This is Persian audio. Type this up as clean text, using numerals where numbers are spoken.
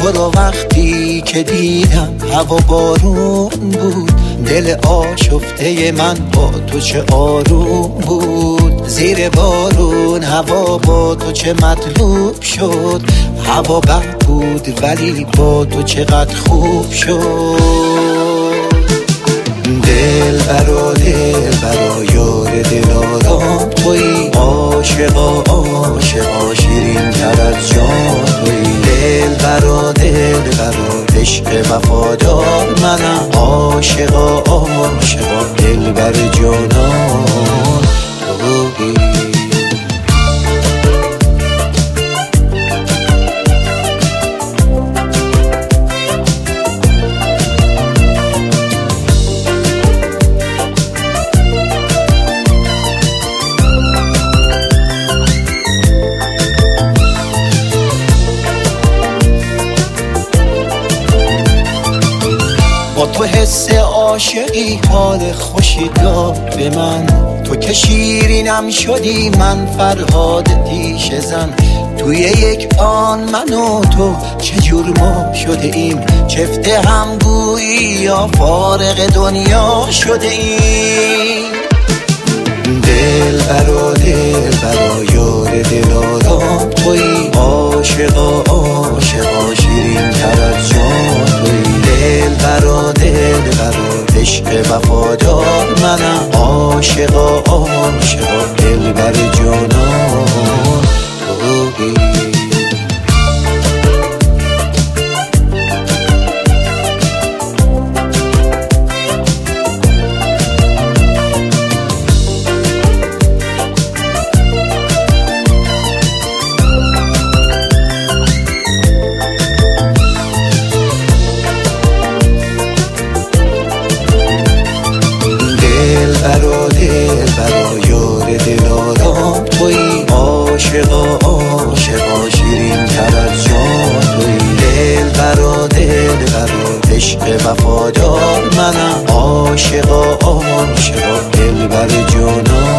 تو رو وقتی که دیدم هوا بارون بود، دل آشفته من با تو چه آروم بود. زیر بارون هوا با تو چه مطلوب شد، هوا بد بود ولی با تو چقدر خوب شد. دل برا یار دلارام تویی، عاشقا عاشقا شیرین تر از جان تویی. دل برا عشق وفادار منم، عاشقا عاشقا دل بر جانان تویی. با تو حس عاشقی حال خوشی داد به من، تو که شیرینم شدی من فرهاد دیش زن. توی یک آن من و تو چجور ما شده ایم، چفت هم گویی یا فارغ دنیا شده ایم. دل برا یار دلارام تویی، عاشقا عاشقا شیرین تر از جان تویی. دل برا عشق وفادار منم، عاشقا عاشقا دل بر جانان تویی. برا یار دلارام تویی، عاشقا عاشقا شیرین تر از جان تویی. دل برا عشق وفادار منم، عاشقا عاشقا دل بر جانان